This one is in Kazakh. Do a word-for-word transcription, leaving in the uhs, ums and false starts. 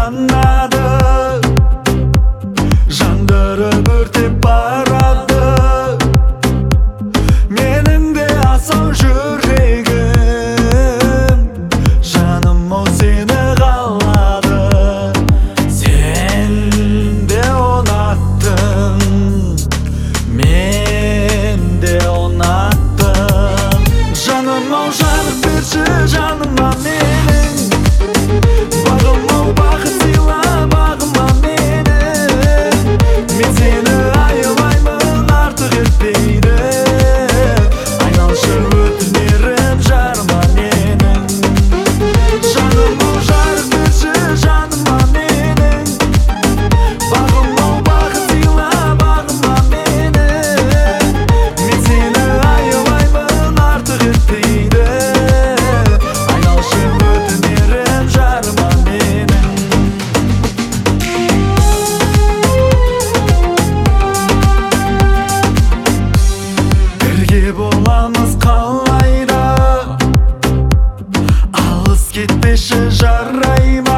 жанады, жандырып өртеп барады менің де асау жүрегім. Жаным-ау сені қалады, сен де ұнаттың, мен де ұнаттым. Жаным-ау жарық берші жаныма менің, бағым-ау бақыт сыйла бағыма менің. Мен сені аялаймын артық етпейді, айналшы өтінерім жарыма менің. Жаным-ау жарық берші жаныма менің, бағым-ау бақыт сыйла бағыма менің. Мен сені аялаймын артық етпейді, айналшы өтінерім жарыма менің. Бірге боламыз қалайда, алыс кетпеші жарай ма?